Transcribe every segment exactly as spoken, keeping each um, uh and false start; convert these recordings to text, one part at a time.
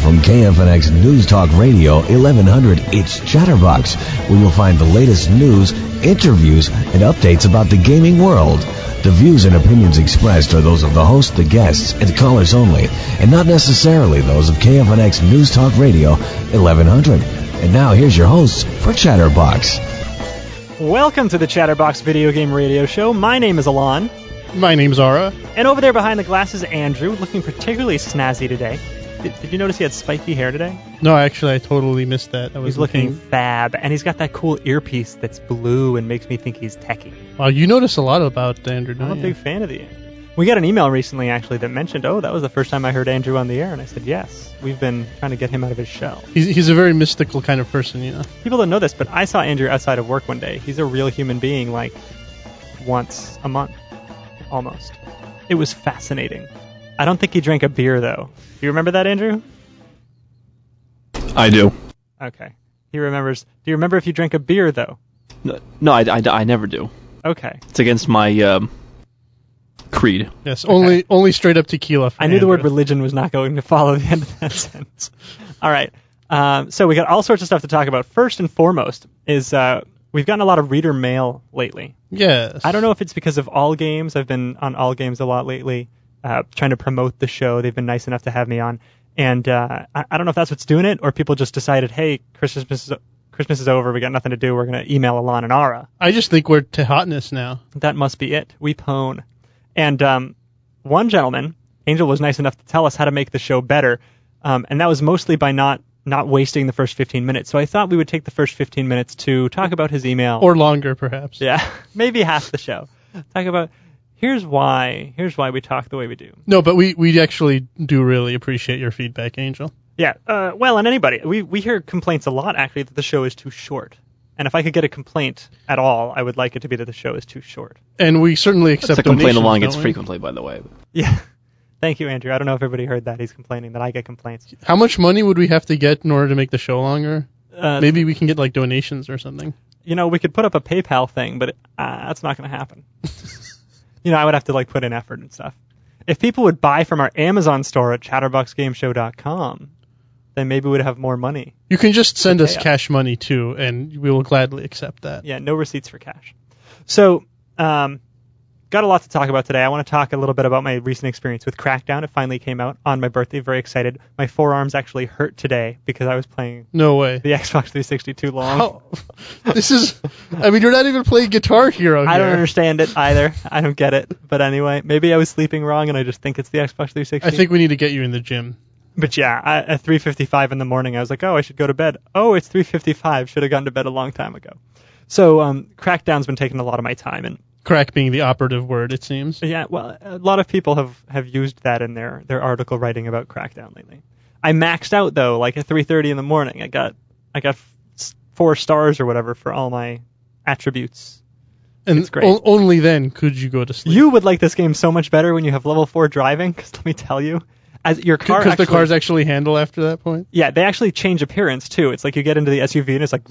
from K F N X News Talk Radio eleven hundred, it's Chatterbox, where you'll find the latest news, interviews, and updates about the gaming world. The views and opinions expressed are those of the host, the guests, and callers only, and not necessarily those of K F N X News Talk Radio eleven hundred. And now here's your host for Chatterbox. Welcome to the Chatterbox Video Game Radio Show. My name is Alon. My name's Zara. And over there behind the glass is Andrew, looking particularly snazzy today. Did, did you notice he had spiky hair today? No, actually, I totally missed that. I was he's looking, looking fab, and he's got that cool earpiece that's blue and makes me think he's techie. Wow, you notice a lot about Andrew, don't I'm a you? big fan of the Andrew. We got an email recently, actually, that mentioned, oh, that was the first time I heard Andrew on the air, and I said, yes, we've been trying to get him out of his shell. He's, he's a very mystical kind of person, you know. People don't know this, but I saw Andrew outside of work one day. He's a real human being, like, once a month, almost. It was fascinating. I don't think he drank a beer, though. Do you remember that, Andrew? I do. Okay. He remembers. Do you remember if you drank a beer, though? No, no I, I, I never do. Okay. It's against my um, creed. Yes, only Okay. only straight up tequila for I knew Andrew. the word religion was not going to follow the end of that sentence. All right. Um, so we got all sorts of stuff to talk about. First and foremost is uh, we've gotten a lot of reader mail lately. Yes. I don't know if it's because of All Games. I've been on All Games a lot lately, uh, trying to promote the show. They've been nice enough to have me on. And uh, I, I don't know if that's what's doing it, or people just decided, hey, Christmas is, Christmas is over, we got nothing to do, we're going to email Alon and Ara. I just think we're to hotness now. That must be it. We pwn. And um, one gentleman, Angel, was nice enough to tell us how to make the show better, um, and that was mostly by not, not wasting the first fifteen minutes. So I thought we would take the first fifteen minutes to talk about his email. Or longer, perhaps. Yeah, maybe half the show. Talk about... Here's why. Here's why we talk the way we do. No, but we, we actually do really appreciate your feedback, Angel. Yeah. Uh, well, and anybody. We we hear complaints a lot, actually, that the show is too short. And if I could get a complaint at all, I would like it to be that the show is too short. And we certainly accept That's a complaint donations, Alon don't gets we? frequently, by the way. Yeah. Thank you, Andrew. I don't know if everybody heard that. He's complaining that I get complaints. How much money would we have to get in order to make the show longer? Uh, Maybe we can get, like, donations or something. You know, we could put up a PayPal thing, but uh, that's not going to happen. You know, I would have to, like, put in effort and stuff. If people would buy from our Amazon store at chatterbox game show dot com, then maybe we'd have more money. You can just send us Okay. cash money, too, and we will gladly accept that. Yeah, no receipts for cash. So, um, got a lot to talk about today. I want to talk a little bit about my recent experience with Crackdown. It finally came out on my birthday. Very excited. My forearms actually hurt today because I was playing No way. the Xbox three sixty too long. How? This is... I mean, you're not even playing Guitar Hero here. I don't understand it either. I don't get it. But anyway, maybe I was sleeping wrong and I just think it's the Xbox three sixty. I think we need to get you in the gym. But yeah, I, at three fifty-five in the morning, I was like, oh, I should go to bed. Oh, it's three fifty-five. Should have gone to bed a long time ago. So um, Crackdown's been taking a lot of my time. And Crack being the operative word, it seems. yeah, well, a lot of people have, have used that in their, their article writing about Crackdown lately. I maxed out, though, like at three thirty in the morning. I got I got f- four stars or whatever for all my attributes. And It's great. o- only then could you go to sleep. You would like this game so much better when you have level four driving, because let me tell you, as your car Because the actually- cars actually handle after that point? Yeah, they actually change appearance, too. It's like you get into the S U V and it's like,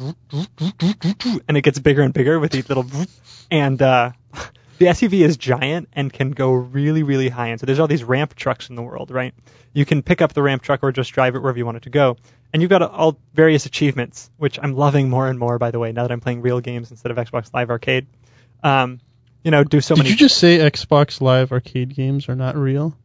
and it gets bigger and bigger with these little, and uh, the S U V is giant and can go really, really high. And so there's all these ramp trucks in the world, right? You can pick up the ramp truck or just drive it wherever you want it to go. And you've got all various achievements, which I'm loving more and more, by the way, now that I'm playing real games instead of Xbox Live Arcade. Um, you know, do so Did many... you just say Xbox Live arcade games are not real?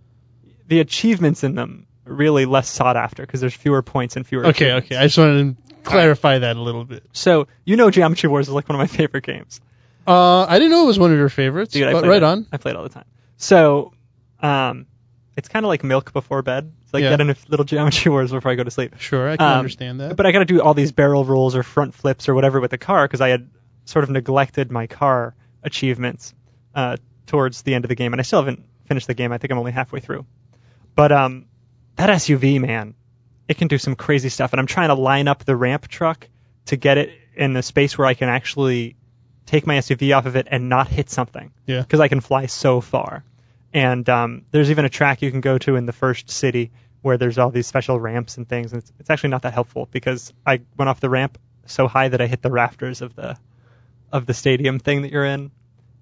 The achievements in them are really less sought after because there's fewer points and fewer Okay, achievements. okay. I just wanted to clarify that a little bit. So, you know Geometry Wars is like one of my favorite games. Uh, I didn't know it was one of your favorites, Dude, I but played right it. on. I play it all the time. So, um, it's kind of like milk before bed. It's like Yeah. getting a little Geometry Wars before I go to sleep. Sure, I can Um, understand that. But I got to do all these barrel rolls or front flips or whatever with the car because I had sort of neglected my car achievements uh, towards the end of the game, and I still haven't finished the game. I think I'm only halfway through. But um, that S U V, man, it can do some crazy stuff, and I'm trying to line up the ramp truck to get it in the space where I can actually take my S U V off of it and not hit something. Yeah. Because I can fly so far. And um, there's even a track you can go to in the first city where there's all these special ramps and things. And it's, it's actually not that helpful because I went off the ramp so high that I hit the rafters of the of the stadium thing that you're in.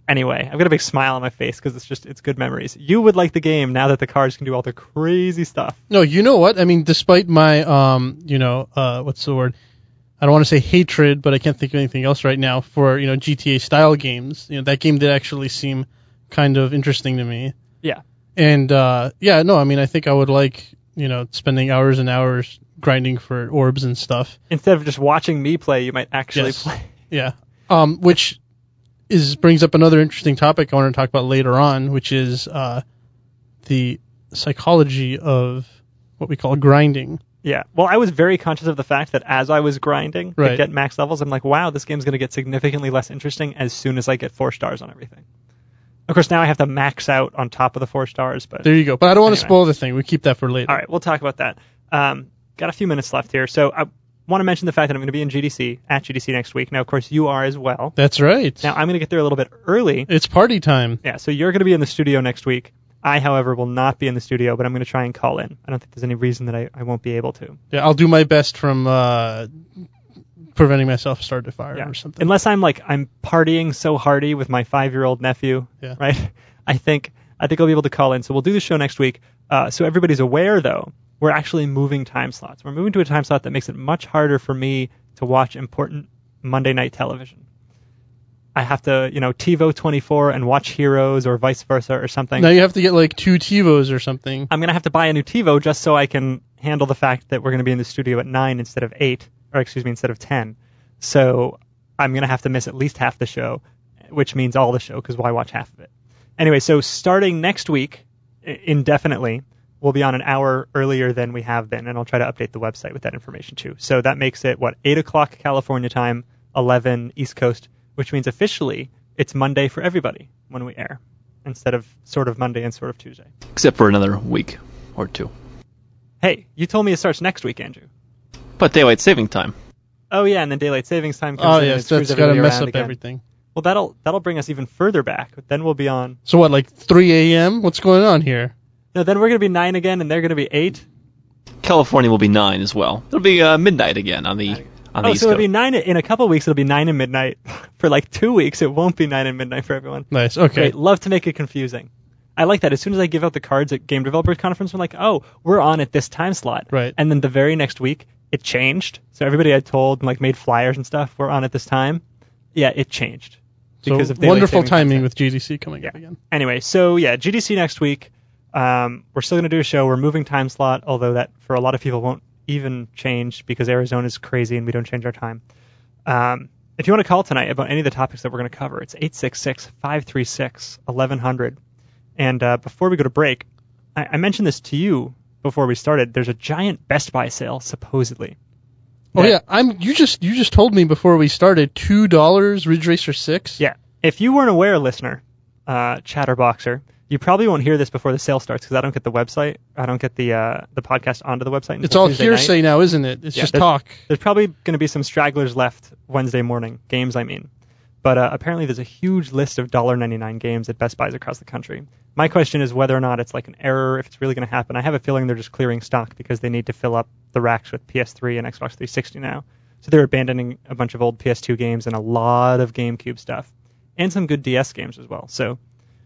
Anyway, I've got a big smile on my face because it's just it's good memories. You would like the game now that the cars can do all the crazy stuff. No, you know what? I mean, despite my, um, you know, uh, what's the word? I don't want to say hatred, but I can't think of anything else right now for, you know, G T A style games. You know, that game did actually seem kind of interesting to me. Yeah. And, uh, yeah, no, I mean, I think I would like, you know, spending hours and hours grinding for orbs and stuff. Instead of just watching me play, you might actually Yes. play. Yeah. Um, which is brings up another interesting topic I want to talk about later on, which is uh, the psychology of what we call grinding. Yeah. Well, I was very conscious of the fact that as I was grinding to Right. get max levels, I'm like, wow, this game's going to get significantly less interesting as soon as I get four stars on everything. Of course, now I have to max out on top of the four stars, but There you go. But I don't want to Anyway. spoil the thing. We keep that for later. all right, we'll talk about that. Um, got a few minutes left here, so I want to mention the fact that I'm going to be in G D C, at G D C next week. Now, of course, you are as well. That's right. Now, I'm going to get there a little bit early. It's party time. Yeah, so you're going to be in the studio next week. I, however, will not be in the studio, but I'm going to try and call in. I don't think there's any reason that I, I won't be able to. Yeah, I'll do my best from uh, preventing myself starting to fire Yeah. or something. Unless I'm like I'm partying so hardy with my five-year-old nephew, Yeah. right? I think I think I'll be able to call in. So we'll do the show next week. Uh, so everybody's aware, though, we're actually moving time slots. We're moving to a time slot that makes it much harder for me to watch important Monday night television. I have to, you know, TiVo twenty-four and watch Heroes or vice versa or something. Now you have to get like two TiVos or something. I'm going to have to buy a new TiVo just so I can handle the fact that we're going to be in the studio at nine instead of eight, or excuse me, instead of ten. So I'm going to have to miss at least half the show, which means all the show, because why watch half of it? Anyway, so starting next week, i- indefinitely, we'll be on an hour earlier than we have been, and I'll try to update the website with that information too. So that makes it, what, eight o'clock California time, eleven East Coast, which means officially it's Monday for everybody when we air, instead of sort of Monday and sort of Tuesday. Except for another week or two. Hey, you told me it starts next week, Andrew. But daylight saving time. Oh yeah, and then daylight savings time comes Oh in and it yes, screws that's got to everybody mess around up again. everything. Well, that'll that'll bring us even further back. Then we'll be on. So what, like three a.m.? What's going on here? No, then we're gonna be nine again, and they're gonna be eight. California will be nine as well. It'll be uh, midnight again on the on the Oh, East so it'll be Coast. nine in a couple of weeks. It'll be nine and midnight. For like two weeks, it won't be nine and midnight for everyone. Nice. Okay. Great. Love to make it confusing. I like that. As soon as I give out the cards at Game Developers Conference, I'm like, oh, we're on at this time slot. Right. And then the very next week, it changed. So everybody I told and like made flyers and stuff, we're on at this time. Yeah, it changed. Because so of daylight wonderful saving timing time. with G D C coming up Yeah. again. Anyway, so yeah, G D C next week. Um, we're still going to do a show. We're moving time slot, although that for a lot of people won't even change because Arizona's crazy and we don't change our time. Um, if you want to call tonight about any of the topics that we're going to cover, it's eight six six, five three six, eleven hundred. And uh, before we go to break, I-, I mentioned this to you before we started. There's a giant Best Buy sale, supposedly. Oh that- yeah, I'm. You just you just told me before we started two dollars Ridge Racer six. Yeah. If you weren't aware, listener, uh, Chatterboxer, you probably won't hear this before the sale starts because I don't get the website. I don't get the uh, the podcast onto the website. It's until all Tuesday hearsay night. now, isn't it? It's Yeah, just there's- talk. There's probably going to be some stragglers left Wednesday morning, games I mean. But uh, apparently there's a huge list of one dollar ninety-nine games at Best Buys across the country. My question is whether or not it's like an error, if it's really going to happen. I have a feeling they're just clearing stock because they need to fill up the racks with P S three and Xbox three sixty now. So they're abandoning a bunch of old P S two games and a lot of GameCube stuff. And some good D S games as well. So,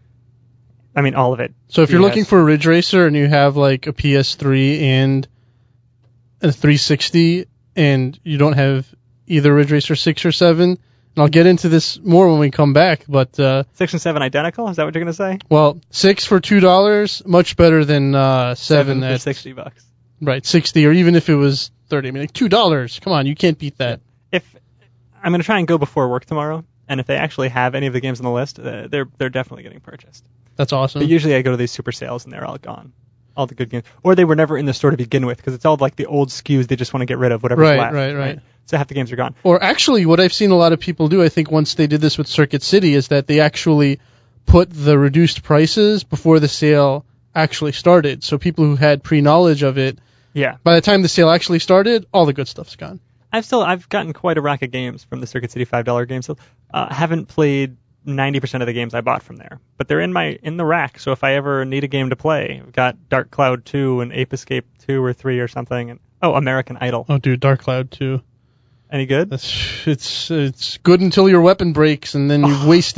I mean, all of it. So if you're D S. looking for a Ridge Racer and you have like a P S three and a three sixty and you don't have either Ridge Racer six or seven, and I'll get into this more when we come back, but uh, Six and seven identical? Is that what you're going to say? well, six for two dollars, much better than uh, seven, for at sixty bucks. right sixty, or even if it was thirty. I mean, like two dollars. Come on, you can't beat that. If I'm going to try and go before work tomorrow, and if they actually have any of the games on the list, uh, they're they're definitely getting purchased. That's awesome. But usually I go to these super sales and they're all gone, all the good games, or they were never in the store to begin with because it's all like the old S K Us they just want to get rid of whatever's Right, left. right, right. So half the games are gone. Or actually, what I've seen a lot of people do, I think once they did this with Circuit City, is that they actually put the reduced prices before the sale actually started. So people who had pre-knowledge of it, Yeah, by the time the sale actually started, all the good stuff's gone. I've still I've gotten quite a rack of games from the Circuit City five dollar game sale. Uh, haven't played ninety percent of the games I bought from there, but they're in my in the rack. So if I ever need a game to play, I've got Dark Cloud two and Ape Escape two or three or something, and oh, American Idol. Oh, dude, Dark Cloud too. Any good? That's it's it's good until your weapon breaks, and then you've wasted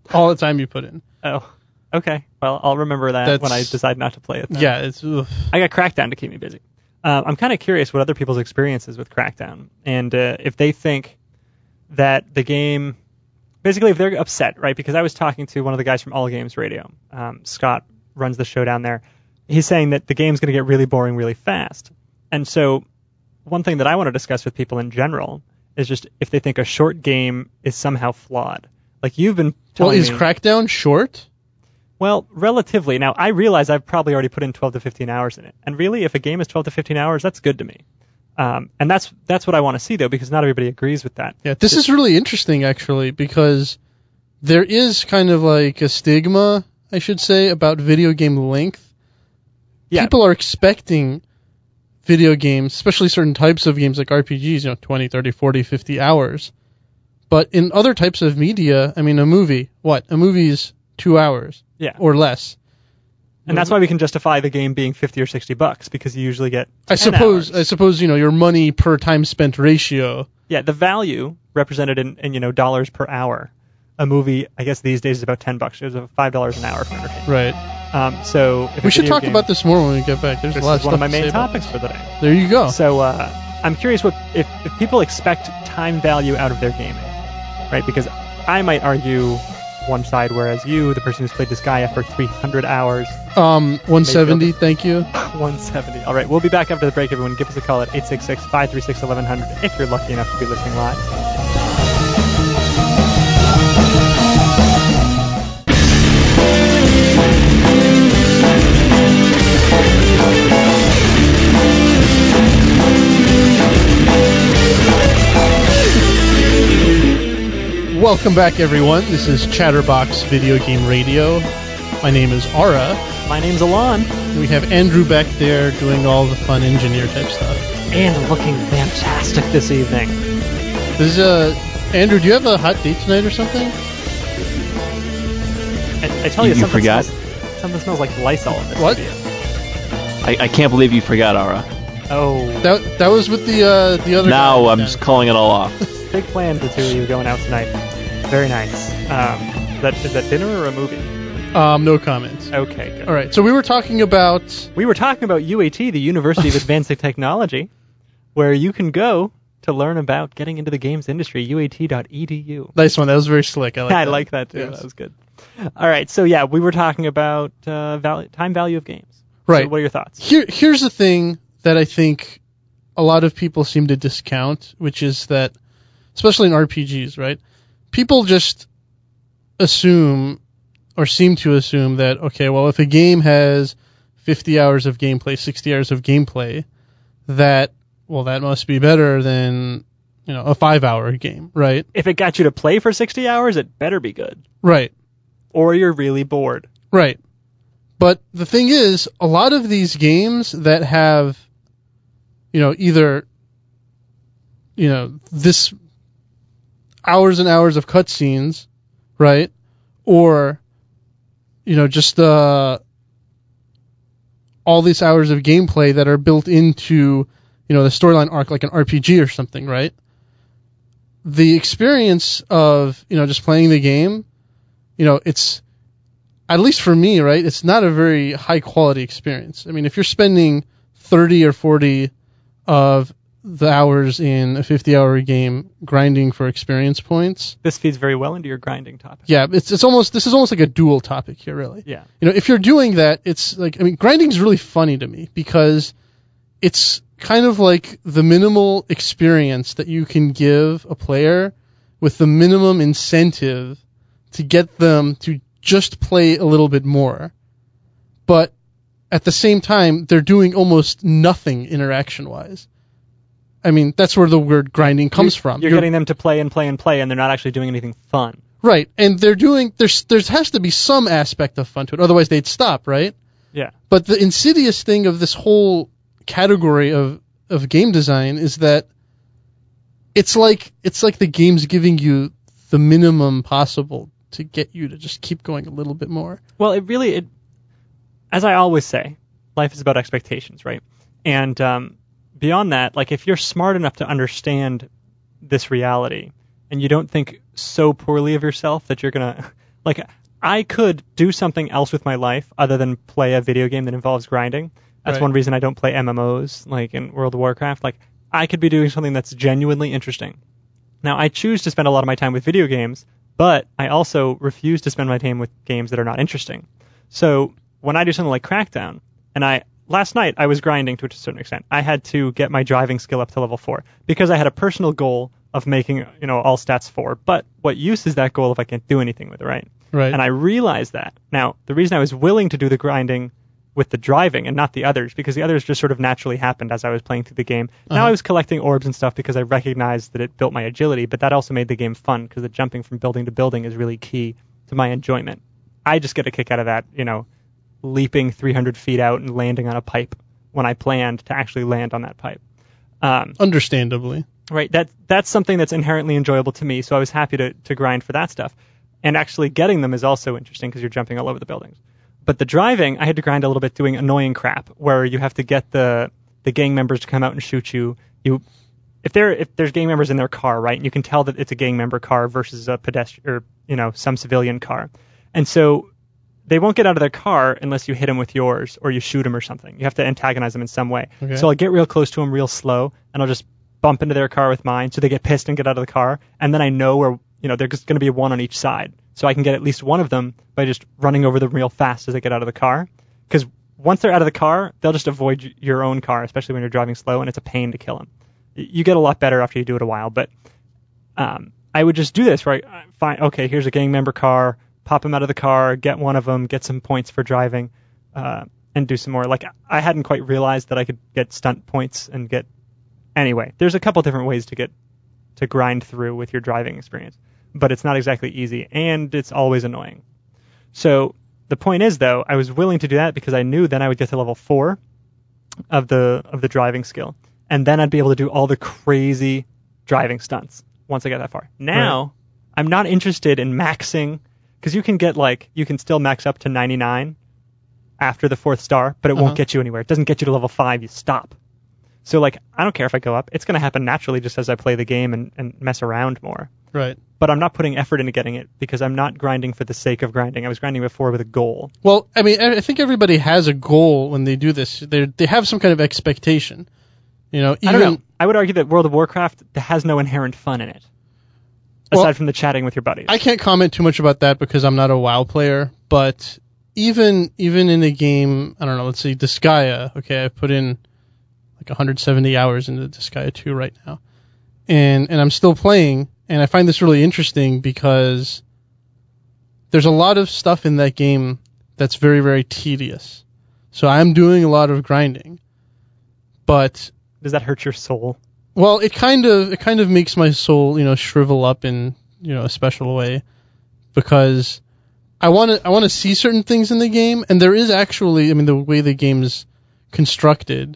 All the time you put in. Oh, okay. Well, I'll remember that That's- when I decide not to play it. Then. Yeah, it's ugh. I got Crackdown to keep me busy. Uh, I'm kind of curious what other people's experiences with Crackdown, and uh, if they think that the game, basically if they're upset, right? Because I was talking to one of the guys from All Games Radio. Um, Scott runs the show down there. He's saying that the game's going to get really boring really fast. And so one thing that I want to discuss with people in general is just if they think a short game is somehow flawed. Like you've been Well, telling is me, Crackdown short? well, relatively. Now, I realize I've probably already put in twelve to fifteen hours in it. And really, if a game is twelve to fifteen hours, that's good to me. Um, and that's that's what I want to see, though, because not everybody agrees with that. Yeah, this is really interesting, actually, because there is kind of like a stigma, I should say, about video game length. Yeah. People are expecting video games, especially certain types of games like R P Gs, you know, twenty, thirty, forty, fifty hours. But in other types of media, I mean, a movie, what? A movie is two hours Yeah. or less. And that's why we can justify the game being fifty or sixty bucks, because you usually get I ten suppose, hours. I suppose, you know, your money per time spent ratio. Yeah, the value represented in, in, you know, dollars per hour. A movie, I guess these days is about ten bucks. It was five dollars an hour for entertainment. Right. Um, so if a We should video talk game- about this more when we get back. There's This a lot is of one stuff of my to main say about topics for the day. this. There you go. So uh, I'm curious what if, if people expect time value out of their gaming, right? Because I might argue one side, whereas you, the person who's played this Gaia for three hundred hours, Um, one seventy, thank you. one seventy. All right, we'll be back after the break, everyone. Give us a call at eight six six, five three six, eleven hundred if you're lucky enough to be listening live. Welcome back, everyone. This is Chatterbox Video Game Radio. My name is Aura. My name's Alon, We have Andrew back there doing all the fun engineer type stuff. and looking fantastic this evening. This is uh, Andrew. Do you have a hot date tonight or something? I, I tell you, You something forgot? Smells, something smells like Lysol in this What? studio. I, I can't believe you forgot, Aura. Oh, That that was with the uh, the other. Now guy. I'm just calling it all off. big plans, the two of you going out tonight. Very nice. Um, is that, is that dinner or a movie? Um, no comments. Okay, good. All right. So we were talking about. We were talking about U A T, the University of Advanced Technology, where you can go to learn about getting into the games industry, U A T dot E D U. Nice one. That was very slick. I like. I that. like that too. Yes. That was good. All right, so yeah, we were talking about uh, val- time value of games. Right. So what are your thoughts? Here, here's the thing that I think a lot of people seem to discount, which is that, especially in R P Gs, right? People just assume or seem to assume that, okay, well, if a game has fifty hours of gameplay, sixty hours of gameplay, that, well, that must be better than, you know, a five-hour game, right? If it got you to play for sixty hours, it better be good. Right. Or you're really bored. Right. But the thing is, a lot of these games that have, you know, either, you know, this hours and hours of cutscenes, right? Or, you know, just uh, all these hours of gameplay that are built into, you know, the storyline arc like an R P G or something, right? The experience of, you know, just playing the game, you know, it's, at least for me, right, it's not a very high quality experience. I mean, if you're spending thirty or forty of the hours in a fifty hour game grinding for experience points, This feeds very well into your grinding topic. yeah, it's it's almost, this is almost like a dual topic here, really. Yeah. You know, if you're doing that, it's like, I mean, grinding is really funny to me because it's kind of like the minimal experience that you can give a player with the minimum incentive to get them to just play a little bit more. But at the same time, they're doing almost nothing interaction-wise. I mean, that's where the word grinding comes You're- from. You're getting them to play and play and play, and they're not actually doing anything fun. Right, and they're doing, there's there has to be some aspect of fun to it, otherwise they'd stop, right? Yeah. But the insidious thing of this whole category of, of game design is that it's like it's like the game's giving you the minimum possible to get you to just keep going a little bit more. Well, it really, it, as I always say, life is about expectations, right? And um, beyond that, like if you're smart enough to understand this reality, and you don't think so poorly of yourself that you're gonna Like, I could do something else with my life other than play a video game that involves grinding. That's Right. one reason I don't play M M Os, like in World of Warcraft. Like, I could be doing something that's genuinely interesting. Now, I choose to spend a lot of my time with video games, but I also refuse to spend my time with games that are not interesting. So, when I do something like Crackdown, and I... Last night, I was grinding to a certain extent. I had to get my driving skill up to level four because I had a personal goal of making, you know, all stats four. But what use is that goal if I can't do anything with it, right? Right. And I realized that. Now, the reason I was willing to do the grinding with the driving and not the others, because the others just sort of naturally happened as I was playing through the game. Uh-huh. Now I was collecting orbs and stuff because I recognized that it built my agility, but that also made the game fun because the jumping from building to building is really key to my enjoyment. I just get a kick out of that, you know, leaping three hundred feet out and landing on a pipe when I planned to actually land on that pipe. Um, Understandably. Right. That that's something that's inherently enjoyable to me, so I was happy to, to grind for that stuff. And actually getting them is also interesting because you're jumping all over the buildings. But the driving, I had to grind a little bit doing annoying crap where you have to get the the gang members to come out and shoot you. You if there if there's gang members in their car, right, and you can tell that it's a gang member car versus a pedestrian or, you know, some civilian car. And so they won't get out of their car unless you hit them with yours or you shoot them or something. You have to antagonize them in some way. Okay. So I'll get real close to them real slow, and I'll just bump into their car with mine so they get pissed and get out of the car. And then I know where, you know, there's going to be one on each side. So I can get at least one of them by just running over them real fast as they get out of the car. Because once they're out of the car, they'll just avoid y- your own car, especially when you're driving slow, and it's a pain to kill them. Y- You get a lot better after you do it a while, but um, I would just do this, right? I find, okay, here's a gang member car. Pop them out of the car, get one of them, get some points for driving, uh, and do some more. Like, I hadn't quite realized that I could get stunt points and get... Anyway, there's a couple different ways to get to grind through with your driving experience, but it's not exactly easy, and it's always annoying. So the point is, though, I was willing to do that because I knew then I would get to level four of the of the driving skill, and then I'd be able to do all the crazy driving stunts once I got that far. Now, right. I'm not interested in maxing... Because you can get, like, you can still max up to ninety-nine after the fourth star, but it uh-huh. won't get you anywhere. It doesn't get you to level five. You stop. So, like, I don't care if I go up. It's going to happen naturally just as I play the game and, and mess around more. Right. But I'm not putting effort into getting it because I'm not grinding for the sake of grinding. I was grinding before with a goal. Well, I mean, I think everybody has a goal when they do this. They they have some kind of expectation. You know, even, I don't know. I would argue that World of Warcraft has no inherent fun in it. Aside well, from the chatting with your buddies. I can't comment too much about that because I'm not a WoW player, but even even in a game, I don't know, let's say Disgaea, okay, I put in like one hundred seventy hours into Disgaea two right now, and and I'm still playing, and I find this really interesting because there's a lot of stuff in that game that's very, very tedious. So I'm doing a lot of grinding, but... Does that hurt your soul? Well, it kind of it kind of makes my soul, you know, shrivel up in, you know, a special way, because I want to I want to see certain things in the game, and there is actually, I mean, the way the game's constructed,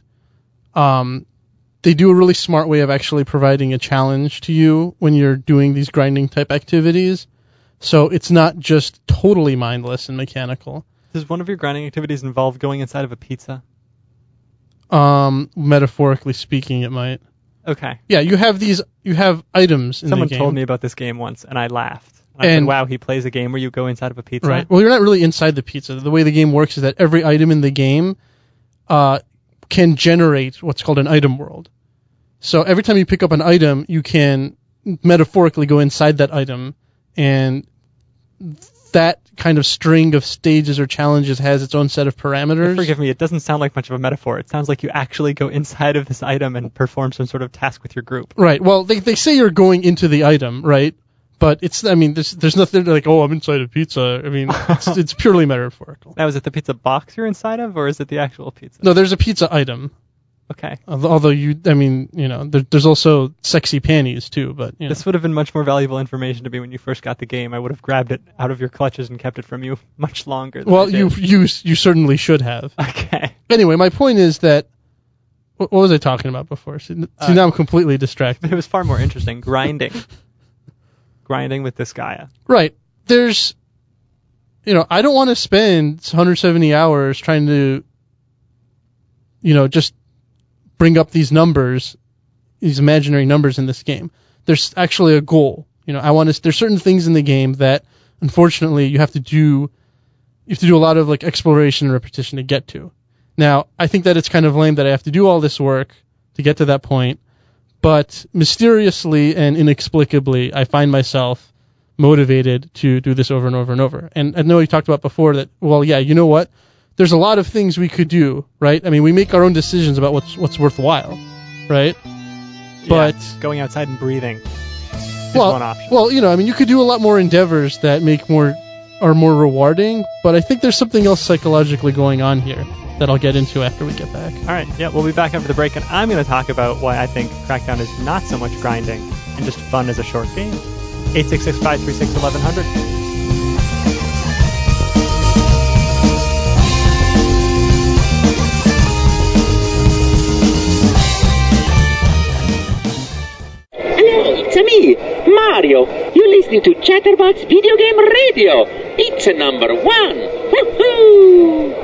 um, they do a really smart way of actually providing a challenge to you when you're doing these grinding type activities, so it's not just totally mindless and mechanical. Does one of your grinding activities involve going inside of a pizza? Um, metaphorically speaking, it might. Okay. Yeah, you have these, you have items in Someone the game. told me about this game once, and I laughed. And I And- said, wow, he plays a game where you go inside of a pizza? Right. Well, you're not really inside the pizza. The way the game works is that every item in the game uh, can generate what's called an item world. So every time you pick up an item, you can metaphorically go inside that item, and that kind of string of stages or challenges has its own set of parameters. Forgive me, it doesn't sound like much of a metaphor. It sounds like you actually go inside of this item and perform some sort of task with your group. Right. Well, they they say you're going into the item, right? But it's, I mean, there's there's nothing like, oh, I'm inside a pizza. I mean, it's, it's purely metaphorical. Now, is it the pizza box you're inside of, or is it the actual pizza? No, there's a pizza item. Okay. Although although you, I mean, you know, there, there's also sexy panties too, but you know. This would have been much more valuable information to me when you first got the game. I would have grabbed it out of your clutches and kept it from you much longer than Well, I you did. you you certainly should have. Okay. Anyway, my point is that what, what was I talking about before? See, see Uh, now I'm completely distracted. It was far more interesting. Grinding. Grinding with this guy. Right. There's, you know, I don't want to spend one hundred seventy hours trying to, you know, just bring up these numbers, these imaginary numbers in this game. There's actually a goal. You know, I want to, there's certain things in the game that unfortunately, you have to do you have to do a lot of like exploration and repetition to get to. Now, I think that it's kind of lame that I have to do all this work to get to that point, but mysteriously and inexplicably, I find myself motivated to do this over and over and over. And I know you talked about before that, well, yeah, you know what? There's a lot of things we could do, right? I mean, we make our own decisions about what's what's worthwhile, right? Yeah, But going outside and breathing is well, one option. well, you know, I mean, you could do a lot more endeavors that make more are more rewarding, but I think there's something else psychologically going on here that I'll get into after we get back. All right, yeah, we'll be back after the break, and I'm going to talk about why I think Crackdown is not so much grinding and just fun as a short game. eight six six, five three six, eleven hundred. Hello, it's me, Mario. You're listening to Chatterbox Video Game Radio. It's number one. Woohoo!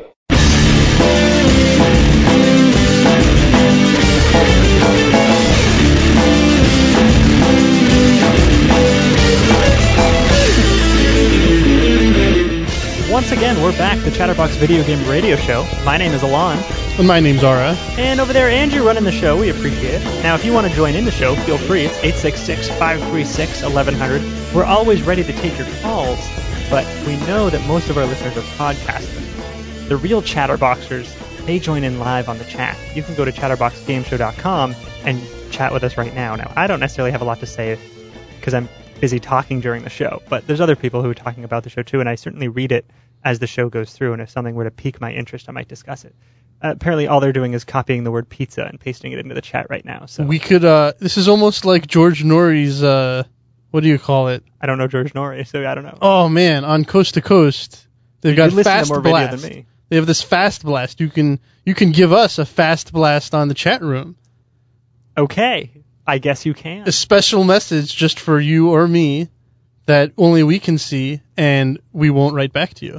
Once again, we're back, the Chatterbox Video Game Radio Show. My name is Alon. And my name's Ara. And over there, Andrew running the show. We appreciate it. Now, if you want to join in the show, feel free. It's eight six six, five three six, eleven hundred. We're always ready to take your calls, but we know that most of our listeners are podcasters. The real Chatterboxers, they join in live on the chat. You can go to chatterbox game show dot com and chat with us right now. Now, I don't necessarily have a lot to say because I'm busy talking during the show, but there's other people who are talking about the show too, and I certainly read it as the show goes through, and if something were to pique my interest, I might discuss it. Uh, apparently, all they're doing is copying the word pizza and pasting it into the chat right now. So We could, uh, this is almost like George Norrie's, uh, what do you call it? I don't know George Norrie, so I don't know. Oh man, on Coast to Coast, they've You got listen to Fast more radio Blast. than me. They have this Fast Blast. You can you can give us a Fast Blast on the chat room. Okay, I guess you can. A special message just for you or me that only we can see, and we won't write back to you.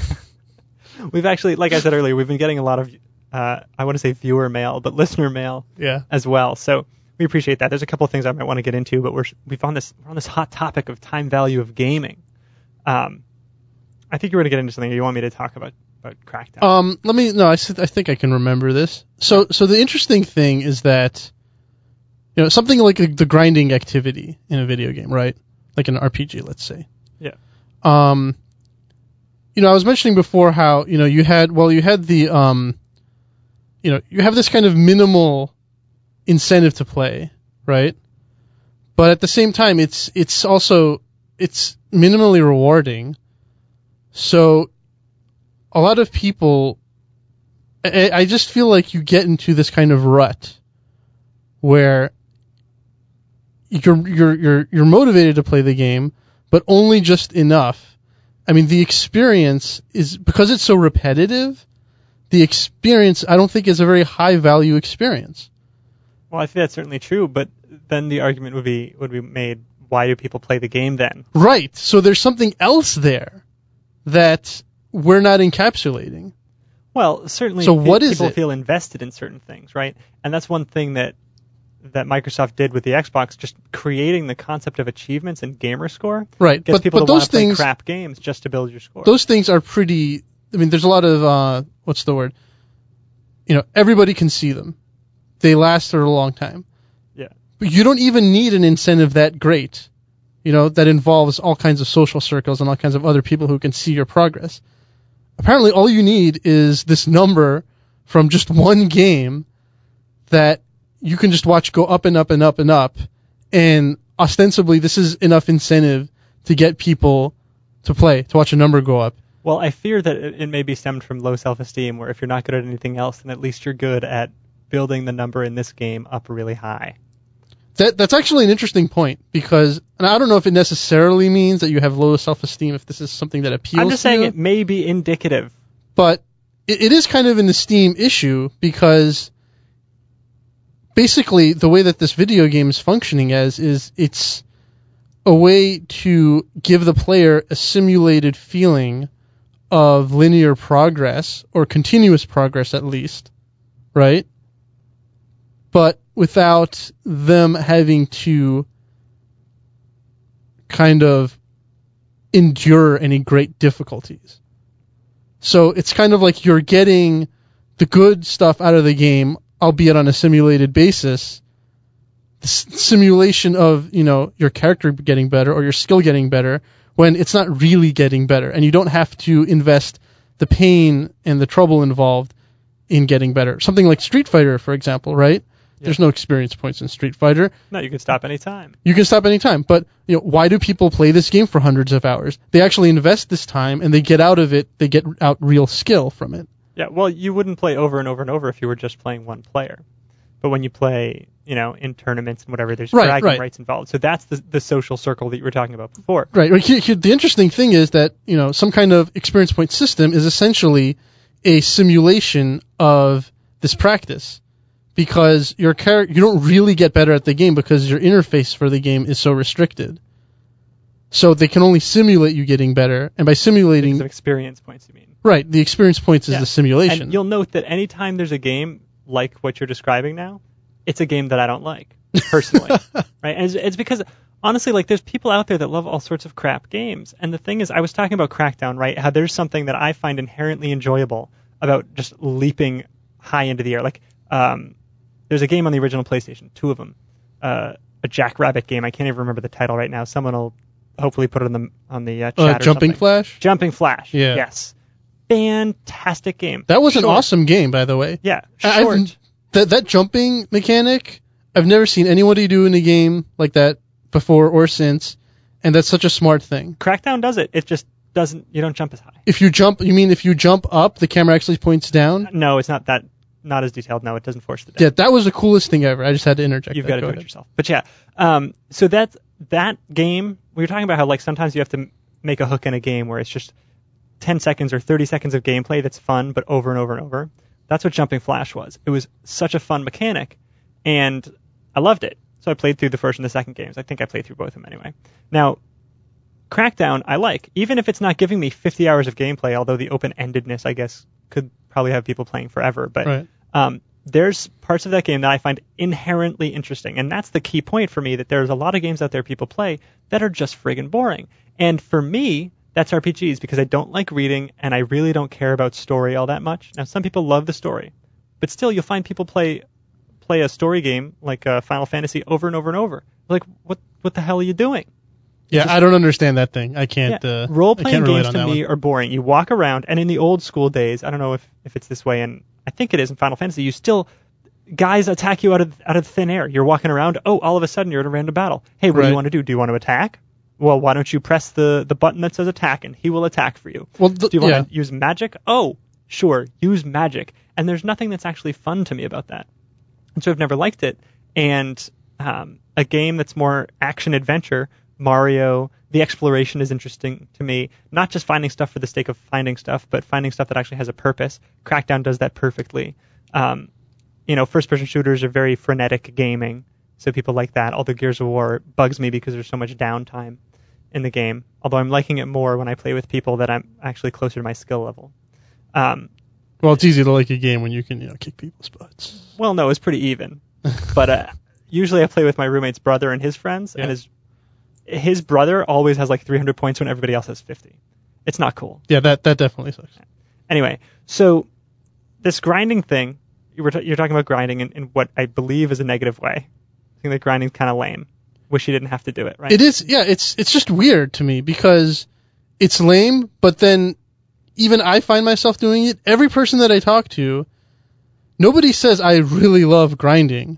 We've actually, like I said earlier, we've been getting a lot of, uh, I want to say viewer mail, but listener mail Yeah. as well. So we appreciate that. There's a couple of things I might want to get into, but we're we've on this we're on this hot topic of time value of gaming. Um, I think you were going to get into something. You want me to talk about about Crackdown? Um, let me. No, I, s- I think I can remember this. So, so the interesting thing is that, you know, something like a, the grinding activity in a video game, right? Like an R P G, let's say. Yeah. Um, you know, I was mentioning before how, you know, you had, well, you had the, um, you know, you have this kind of minimal incentive to play, right? But at the same time, it's it's also it's minimally rewarding. So a lot of people, I, I just feel like you get into this kind of rut where you're you're you're you're motivated to play the game, but only just enough. I mean, the experience is, because it's so repetitive, the experience I don't think is a very high value experience. Well, I think that's certainly true, but then the argument would be would be made: why do people play the game then? Right. So there's something else there that we're not encapsulating. Well, certainly So what pe- is people it? feel invested in certain things, right? And that's one thing that that Microsoft did with the Xbox, just creating the concept of achievements and gamer score. Right. Gets But people but to want those to play things crap games just to build your score. those things are pretty. I mean, there's a lot of uh, what's the word? You know, everybody can see them. They last for a long time. Yeah. But you don't even need an incentive that great. You know, that involves all kinds of social circles and all kinds of other people who can see your progress. Apparently, all you need is this number from just one game that you can just watch go up and up and up and up, and ostensibly this is enough incentive to get people to play, to watch a number go up. Well, I fear that it, it may be stemmed from low self-esteem, where if you're not good at anything else, then at least you're good at building the number in this game up really high. That that's actually an interesting point, because, and I don't know if it necessarily means that you have low self-esteem, if this is something that appeals I'm just to saying you, it may be indicative. but it, it is kind of an esteem issue, because basically the way that this video game is functioning as is it's a way to give the player a simulated feeling of linear progress, or continuous progress at least, right? But without them having to kind of endure any great difficulties. So it's kind of like you're getting the good stuff out of the game, albeit on a simulated basis. The s- simulation of, you know, your character getting better or your skill getting better when it's not really getting better, and you don't have to invest the pain and the trouble involved in getting better. Something like Street Fighter, for example, right? Yeah. There's no experience points in Street Fighter. No, you can stop any time. You can stop any time. But, you know, why do people play this game for hundreds of hours? They actually invest this time, and they get out of it, they get out real skill from it. Yeah, well, you wouldn't play over and over and over if you were just playing one player. But when you play, you know, in tournaments and whatever, there's right, bragging right. rights involved. So that's the the social circle that you were talking about before. Right. The interesting thing is that, you know, some kind of experience point system is essentially a simulation of this practice, because your char- you don't really get better at the game because your interface for the game is so restricted. So they can only simulate you getting better, and by simulating... Because of experience points, you mean. Right, the experience points is yeah. the simulation. And you'll note that anytime there's a game like what you're describing now, it's a game that I don't like, personally. Right? And it's, it's because, honestly, like, there's people out there that love all sorts of crap games. And the thing is, I was talking about Crackdown, right? How there's something that I find inherently enjoyable about just leaping high into the air. Like, um, there's a game on the original PlayStation, two of them. Uh, a Jackrabbit game. I can't even remember the title right now. Someone will hopefully put it on the on the uh, chat. Uh, or Jumping something. Flash? Jumping Flash. Yeah. Yes. Fantastic game. That was short. an awesome game, by the way. Yeah. I've, Short. that that jumping mechanic, I've never seen anybody do in a game like that before or since, and that's such a smart thing. Crackdown does it. It just doesn't. You don't jump as high. If you jump, you mean if you jump up, the camera actually points down? No, it's not that. Not as detailed. No, it doesn't force the down. Yeah, that was the coolest thing ever. I just had to interject. You've that. got to Go do it ahead. yourself. But yeah, um, so that that game, we were talking about how like sometimes you have to make a hook in a game where it's just ten seconds or thirty seconds of gameplay that's fun, but over and over and over. That's what Jumping Flash was. It was such a fun mechanic, and I loved it. So I played through the first and the second games. I think I played through both of them anyway. Now, Crackdown, I like, even if it's not giving me fifty hours of gameplay, although the open-endedness, I guess, could probably have people playing forever. But Right. um, there's parts of that game that I find inherently interesting, and that's the key point for me, that there's a lot of games out there people play that are just friggin' boring. And for me, that's R P Gs, because I don't like reading, and I really don't care about story all that much. Now, some people love the story, but still, you'll find people play play a story game like uh, Final Fantasy over and over and over. Like, what what the hell are you doing? Yeah, just, I don't understand that thing. I can't. Yeah. Uh, Role-playing I can't games to me one. are boring. You walk around, and in the old school days, I don't know if, if it's this way, and I think it is in Final Fantasy, you still, guys attack you out of out of thin air. You're walking around, oh, all of a sudden you're in a random battle. Hey, what right. do you want to do? Do you want to attack? Well, why don't you press the, the button that says attack, and he will attack for you. Well, th- do you want yeah. to use magic? Oh, sure, use magic. And there's nothing that's actually fun to me about that. And so I've never liked it. And um, a game that's more action-adventure, Mario, the exploration is interesting to me. Not just finding stuff for the sake of finding stuff, but finding stuff that actually has a purpose. Crackdown does that perfectly. Um, you know, first-person shooters are very frenetic gaming, so people like that. Although Gears of War bugs me because there's so much downtime in the game. Although I'm liking it more when I play with people that I'm actually closer to my skill level. Um, well, it's easy to like a game when you can, you know, kick people's butts. well, no, it's pretty even. But uh, usually I play with my roommate's brother and his friends, Yeah. and his his brother always has like three hundred points when everybody else has fifty. It's not cool. Yeah, that that definitely sucks. Anyway, so this grinding thing, you were t- you're talking about grinding in, in what I believe is a negative way. I think that grinding's kind of lame. Wish you didn't have to do it, right? It is, yeah. It's it's just weird to me because it's lame, but then even I find myself doing it. Every person that I talk to, nobody says I really love grinding,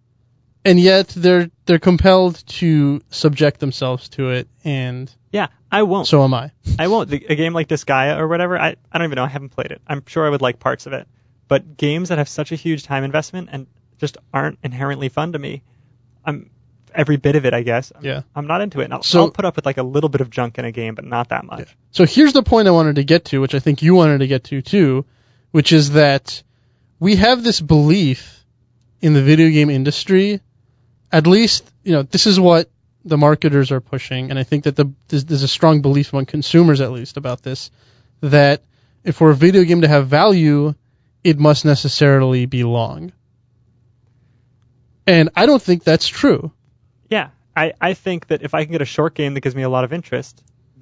and yet they're they're compelled to subject themselves to it, and Yeah, I won't. so am I. I won't. The, a game like Disgaea or whatever, I, I don't even know. I haven't played it. I'm sure I would like parts of it. But games that have such a huge time investment and just aren't inherently fun to me, I'm every bit of it, I guess. I'm, Yeah. I'm not into it. And I'll, So- I'll put up with like a little bit of junk in a game, but not that much. Yeah. So here's the point I wanted to get to, which I think you wanted to get to too, which is that we have this belief in the video game industry, at least, you know, this is what the marketers are pushing, and I think that the there's, there's a strong belief among consumers, at least, about this, that if for a video game to have value, it must necessarily be long. And I don't think that's true. Yeah, I, I think that if I can get a short game that gives me a lot of interest,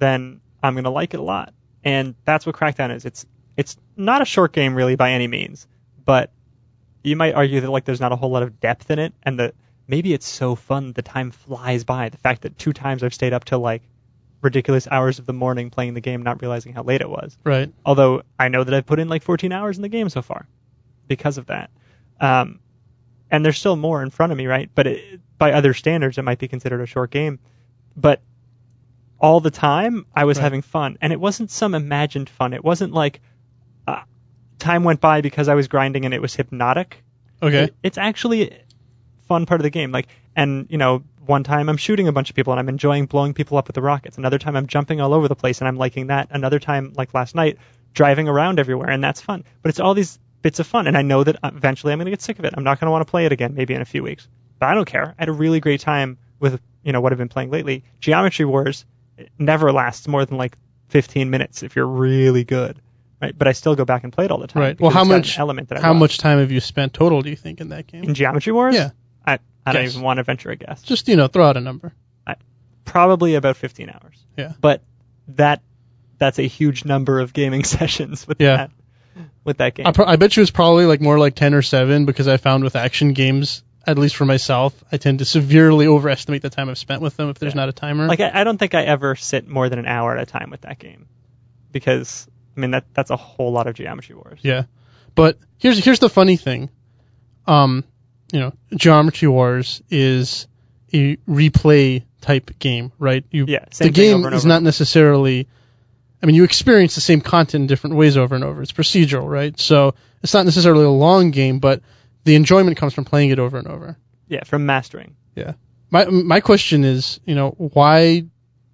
then I'm going to like it a lot. And that's what Crackdown is. It's it's not a short game really by any means, but you might argue that like there's not a whole lot of depth in it, and that maybe it's so fun the time flies by. The fact that two times I've stayed up till like ridiculous hours of the morning playing the game, not realizing how late it was. Right. Although I know that I've put in like fourteen hours in the game so far because of that. Um, and there's still more in front of me, right? But it, by other standards, it might be considered a short game. But all the time, I was right. having fun. And it wasn't some imagined fun. It wasn't like uh, time went by because I was grinding and it was hypnotic. Okay. It, it's actually a fun part of the game. Like, and, you know, one time I'm shooting a bunch of people and I'm enjoying blowing people up with the rockets. Another time I'm jumping all over the place and I'm liking that. Another time, like last night, driving around everywhere, and that's fun. But it's all these bits of fun, and I know that eventually I'm going to get sick of it. I'm not going to want to play it again, maybe in a few weeks. But I don't care. I had a really great time with, you know, what I've been playing lately. Geometry Wars never lasts more than like fifteen minutes if you're really good, right? But I still go back and play it all the time. Right. Well, how much element that I how love. much time have you spent total, do you think, in that game? In Geometry Wars? Yeah. I, I don't Guess. even want to venture a guess. Just, you know, throw out a number. I, probably about fifteen hours. Yeah. But that that's a huge number of gaming sessions with Yeah. that with that game. I, pro- I bet you it's probably like more like ten or seven, because I found with action games, at least for myself, I tend to severely overestimate the time I've spent with them if there's Yeah. not a timer. Like I, I don't think I ever sit more than an hour at a time with that game, because I mean that that's a whole lot of Geometry Wars. Yeah. But here's here's the funny thing. Um, you know, Geometry Wars is a replay type game, right? You, Yeah, same the thing game over and is over. not necessarily. I mean, you experience the same content in different ways over and over. It's procedural, right? So it's not necessarily a long game, but the enjoyment comes from playing it over and over. Yeah, from mastering. Yeah. My my question is, you know, why?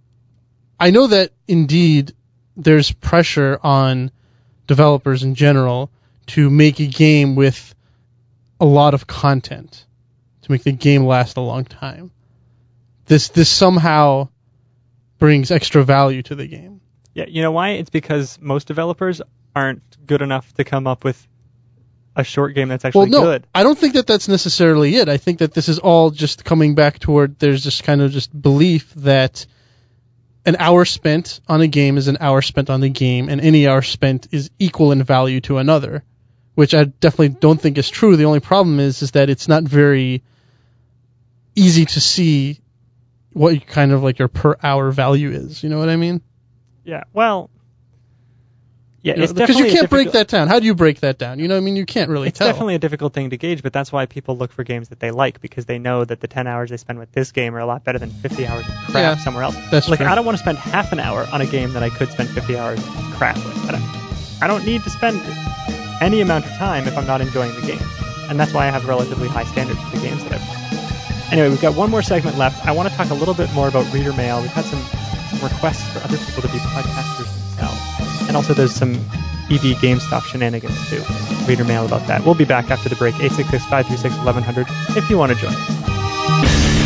I know that indeed there's pressure on developers in general to make a game with a lot of content, to make the game last a long time. This this somehow brings extra value to the game. Yeah, you know why? It's because most developers aren't good enough to come up with a short game that's Well, actually no, good. I don't think that that's necessarily it. I think that this is all just coming back toward there's this kind of just belief that an hour spent on a game is an hour spent on the game, and any hour spent is equal in value to another, which I definitely don't think is true. The only problem is is that it's not very easy to see what kind of like your per hour value is. You know what I mean? Yeah, well, yeah, You know, it's because definitely you a can't break difficult- that down. How do you break that down? You know, what I mean, you can't really It's tell. definitely a difficult thing to gauge, but that's why people look for games that they like, because they know that the ten hours they spend with this game are a lot better than fifty hours of crap Yeah, somewhere else. that's like, true. I don't want to spend half an hour on a game that I could spend fifty hours of crap with. I don't, I don't need to spend any amount of time if I'm not enjoying the game. And that's why I have relatively high standards for the games that I've played. Anyway, we've got one more segment left. I want to talk a little bit more about reader mail. We've had some, some requests for other people to be podcasters themselves. And also there's some E B GameStop shenanigans too. Reader mail about that. We'll be back after the break. eight six six, five three six, eleven hundred if you want to join us.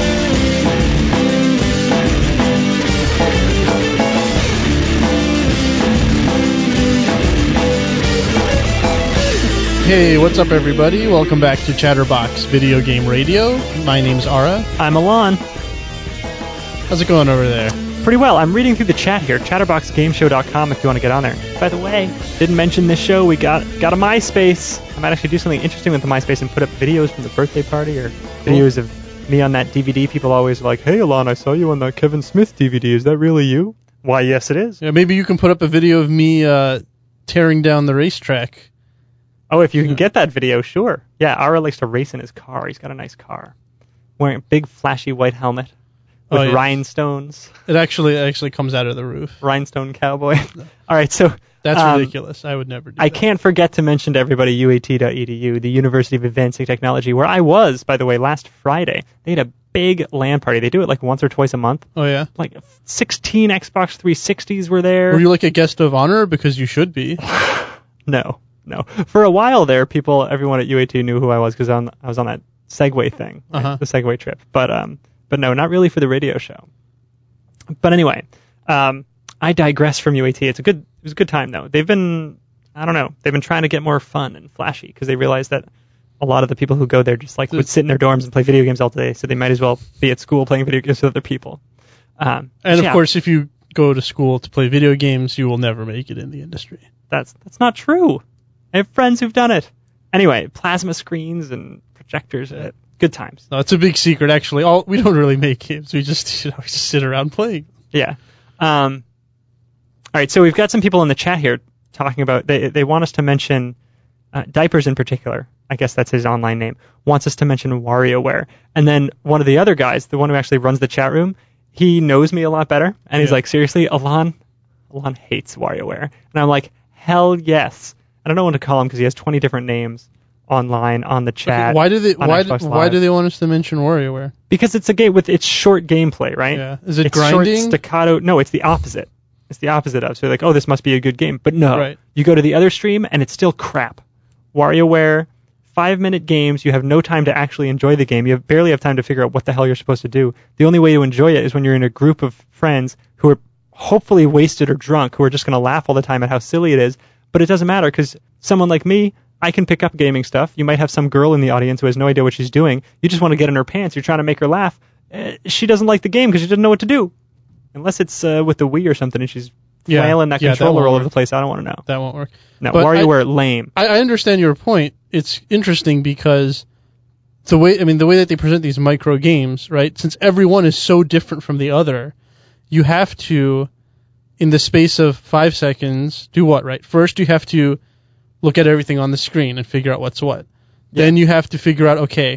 Hey, what's up, everybody? Welcome back to Chatterbox Video Game Radio. My name's Ara. I'm Alon. How's it going over there? Pretty well. I'm reading through the chat here. chatterbox game show dot com if you want to get on there. By the way, didn't mention this show. We got got a MySpace. I might actually do something interesting with the MySpace and put up videos from the birthday party or videos of me on that D V D. People always are like, "Hey, Alon, I saw you on that Kevin Smith D V D. Is that really you?" Why, yes, it is. Yeah, maybe you can put up a video of me uh, tearing down the racetrack. Oh, if you can get that video, sure. Yeah, Ara likes to race in his car. He's got a nice car. Wearing a big, flashy white helmet with Oh, yeah. rhinestones. It actually it actually comes out of the roof. Rhinestone cowboy. All right, so That's um, ridiculous. I would never do I that. can't forget to mention to everybody U A T dot E D U, the University of Advancing Technology, where I was, by the way, last Friday. They had a big LAN party. They do it like once or twice a month. Oh, yeah? Like sixteen Xbox three sixties were there. Were you like a guest of honor? Because you should be. No, no. For a while there, people, everyone at U A T knew who I was because I was on that Segway thing, right? Uh-huh. The Segway trip. But um, but no, not really for the radio show. But anyway, um, I digress from U A T. It's a good, it was a good time though. They've been, I don't know, they've been trying to get more fun and flashy because they realize that a lot of the people who go there just like would sit in their dorms and play video games all day, so they might as well be at school playing video games with other people. Um, And, of yeah. course, if you go to school to play video games, you will never make it in the industry. That's that's not true. I have friends who've done it. Anyway, plasma screens and projectors, uh, good times. No, it's a big secret, actually. All we don't really make games. We just, you know, we just sit around playing. Yeah. Um, all right, so we've got some people in the chat here talking about, they they want us to mention, uh, Diapers in particular, I guess that's his online name, wants us to mention WarioWare. And then one of the other guys, the one who actually runs the chat room, he knows me a lot better, and he's Yeah. like, seriously, Alon, Alon hates WarioWare. And I'm like, hell yes. I don't know what to call him because he has twenty different names online on the chat. Okay, why do they on why Xbox do, why Live. do they want us to mention WarioWare? Because it's a game with it's short gameplay, right? Yeah. Is it it's grinding? short staccato. No, it's the opposite. It's the opposite of. So you're like, oh, this must be a good game. But no. Right. You go to the other stream and it's still crap. WarioWare, five minute games, you have no time to actually enjoy the game. You have barely have time to figure out what the hell you're supposed to do. The only way to enjoy it is when you're in a group of friends who are hopefully wasted or drunk, who are just going to laugh all the time at how silly it is. But it doesn't matter because someone like me, I can pick up gaming stuff. You might have some girl in the audience who has no idea what she's doing. You just want to get in her pants. You're trying to make her laugh. Uh, she doesn't like the game because she doesn't know what to do. Unless it's uh, with the Wii or something and she's Yeah, flailing that yeah, that controller won't all over work. the place. I don't want to know. That won't work. No, But WarioWare, lame. I, I understand your point. It's interesting because the way I mean the way that they present these micro games, right? Since every one is so different from the other, you have to, in the space of five seconds, do what, right? First, you have to look at everything on the screen and figure out what's what. Yeah. Then you have to figure out, okay,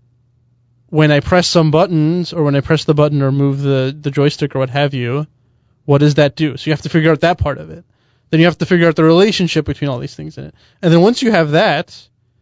when I press some buttons, or when I press the button or move the, the joystick or what have you, what does that do? So you have to figure out that part of it. Then you have to figure out the relationship between all these things in it. And then once you have that,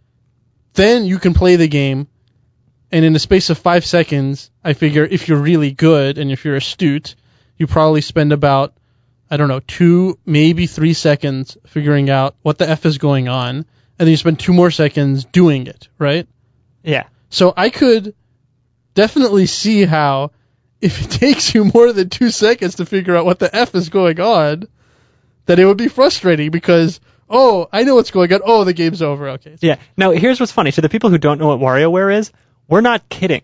then you can play the game, and in the space of five seconds, I figure if you're really good and if you're astute, you probably spend about, I don't know, two, maybe three seconds figuring out what the F is going on, and then you spend two more seconds doing it, right? Yeah. So I could definitely see how, if it takes you more than two seconds to figure out what the F is going on, that it would be frustrating because, oh, I know what's going on. Oh, the game's over. Okay. Yeah. Now, here's what's funny. To the people who don't know what WarioWare is, we're not kidding.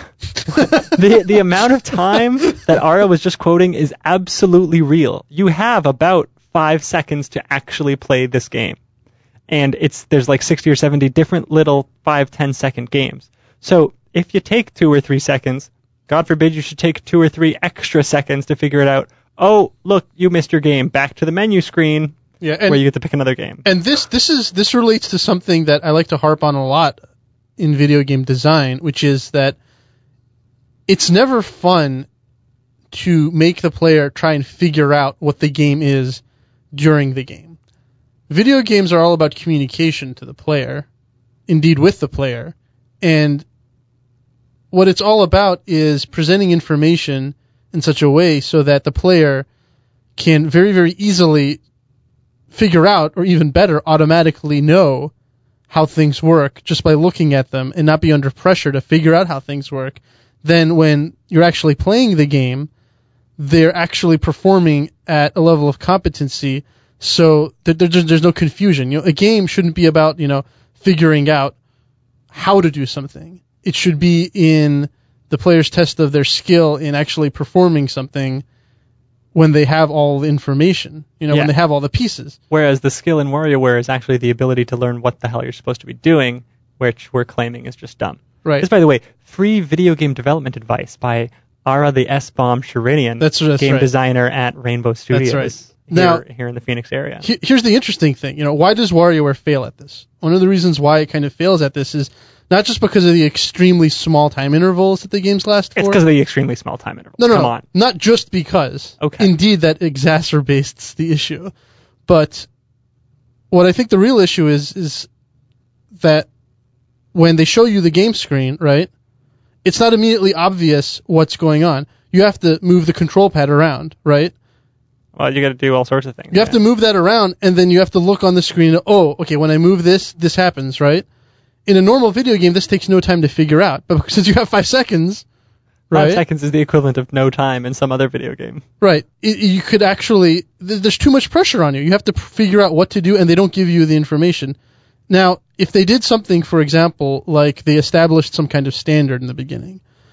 the the amount of time that Ara was just quoting is absolutely real. You have about five seconds to actually play this game. And it's there's like sixty or seventy different little five, ten second games. So if you take two or three seconds, God forbid you should take two or three extra seconds to figure it out. Oh, look, you missed your game. Back to the menu screen Yeah, and, where you get to pick another game. and this this is this relates to something that I like to harp on a lot in video game design, which is that it's never fun to make the player try and figure out what the game is during the game. Video games are all about communication to the player, indeed with the player, and what it's all about is presenting information in such a way so that the player can very, very easily figure out, or even better, automatically know how things work just by looking at them and not be under pressure to figure out how things work. Then when you're actually playing the game, they're actually performing at a level of competency so that there's, there's no confusion. You know, a game shouldn't be about, you know, figuring out how to do something. It should be in the player's test of their skill in actually performing something when they have all the information, you know, Yeah. when they have all the pieces. Whereas the skill in WarioWare is actually the ability to learn what the hell you're supposed to be doing, which we're claiming is just dumb. Right. This, by the way, free video game development advice by Ara the S-Bomb Sharinian, That's- that's game right. designer at Rainbow Studios right. here, Now- here in the Phoenix area. He- Here's the interesting thing. You know, why does WarioWare fail at this? One of the reasons why it kind of fails at this is not just because of the extremely small time intervals that the games last It's for. because of the extremely small time interval. No, no, Come no. on. Not just because. Okay. Indeed, that exacerbates the issue. But what I think the real issue is, is that when they show you the game screen, right, it's not immediately obvious what's going on. You have to move the control pad around, right? Well, you got to do all sorts of things. You have yeah. to move that around, and then you have to look on the screen. Oh, okay, when I move this, this happens, right? In a normal video game, this takes no time to figure out. But since you have five seconds, right? Five seconds is the equivalent of no time in some other video game. Right. It, you could actually, th- there's too much pressure on you. You have to p- figure out what to do, and they don't give you the information. Now, if they did something, for example, like they established some kind of standard in the beginning,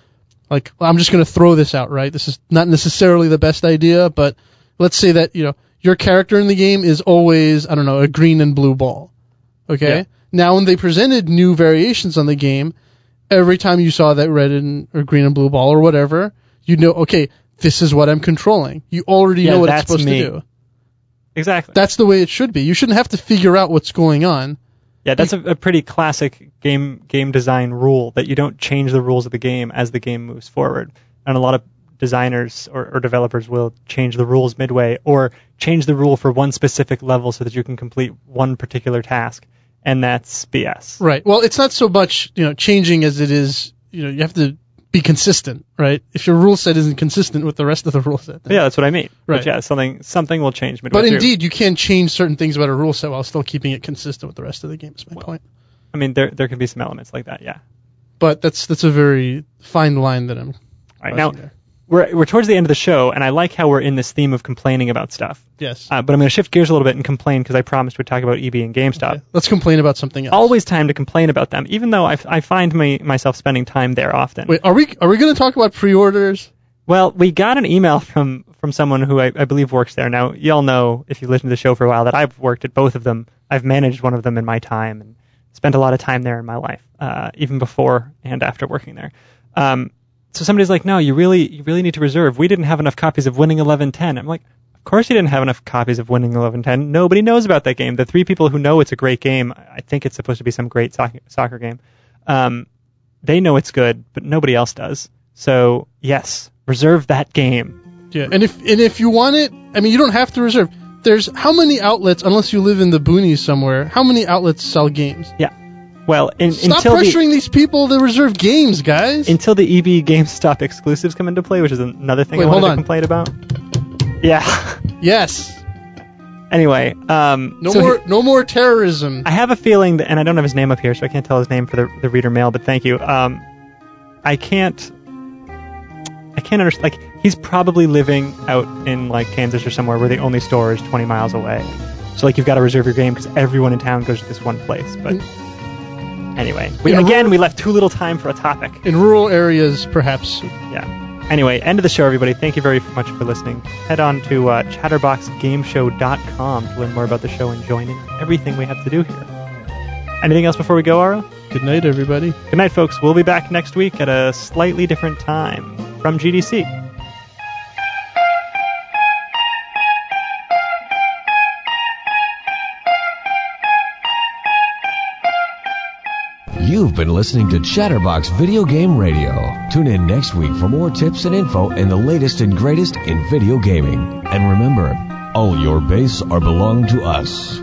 Like, well, I'm just going to throw this out, right? This is not necessarily the best idea, but let's say that, you know, your character in the game is always, I don't know, a green and blue ball. Okay? Yeah. Now, when they presented new variations on the game, every time you saw that red and or green and blue ball or whatever, you know, okay, this is what I'm controlling. You already Yeah, know what it's that's supposed me. to do. Exactly. That's the way it should be. You shouldn't have to figure out what's going on. Yeah, that's a, a pretty classic game game design rule, that you don't change the rules of the game as the game moves forward. And a lot of designers or, or developers will change the rules midway, or change the rule for one specific level so that you can complete one particular task, and that's B S. Right. Well, it's not so much, you know, changing as it is, you know, you have to be consistent, right? If your rule set isn't consistent with the rest of the rule set. Then. Yeah, that's what I mean. Right. But yeah, something something will change midway But through. indeed, you can change certain things about a rule set while still keeping it consistent with the rest of the game, is my Well, point. I mean, there there can be some elements like that, yeah. But that's that's a very fine line that I'm All right, crossing now, there. we're we're towards the end of the show, and I like how we're in this theme of complaining about stuff. Yes. Uh, but I'm going to shift gears a little bit and complain, because I promised we'd talk about E B and GameStop. Okay. Let's complain about something else. Always time to complain about them, even though I, I find me, myself spending time there often. Wait, are we are we going to talk about pre-orders? Well, we got an email from, from someone who I, I believe works there. Now, y'all know, if you listen to the show for a while, that I've worked at both of them. I've managed one of them in my time and spent a lot of time there in my life, uh, even before and after working there. Um, so somebody's like, no, you really you really need to reserve. We didn't have enough copies of Winning eleven ten. I'm like, of course you didn't have enough copies of Winning eleven ten. Nobody knows about that game. The three people who know it's a great game, I think it's supposed to be some great soccer, soccer game, um, they know it's good, but nobody else does. So, yes, reserve that game. Yeah. And if and if you want it, I mean, you don't have to reserve. There's how many outlets, unless you live in the boonies somewhere, how many outlets sell games? Yeah. Well, in, Stop until pressuring the, these people to reserve games, guys. until the E B GameStop exclusives come into play, which is another thing Wait, I wanted hold to on. complain about. Yeah. Yes. Anyway, um, No so more he- no more terrorism. I have a feeling that, and I don't have his name up here, so I can't tell his name for the, the reader mail, but thank you. Um, I can't, I can't understand, like, he's probably living out in, like, Kansas or somewhere where the only store is twenty miles away. So, like, you've got to reserve your game because everyone in town goes to this one place. But anyway, we, In again, rural- we left too little time for a topic. In rural areas, perhaps. Yeah. Anyway, end of the show, everybody. Thank you very much for listening. Head on to uh, chatterbox game show dot com to learn more about the show and join in everything we have to do here. Anything else before we go, Ara? Good night, everybody. Good night, folks. We'll be back next week at a slightly different time from G D C. You've been listening to Chatterbox Video Game Radio. Tune in next week for more tips and info and the latest and greatest in video gaming. And remember, all your base are belong to us.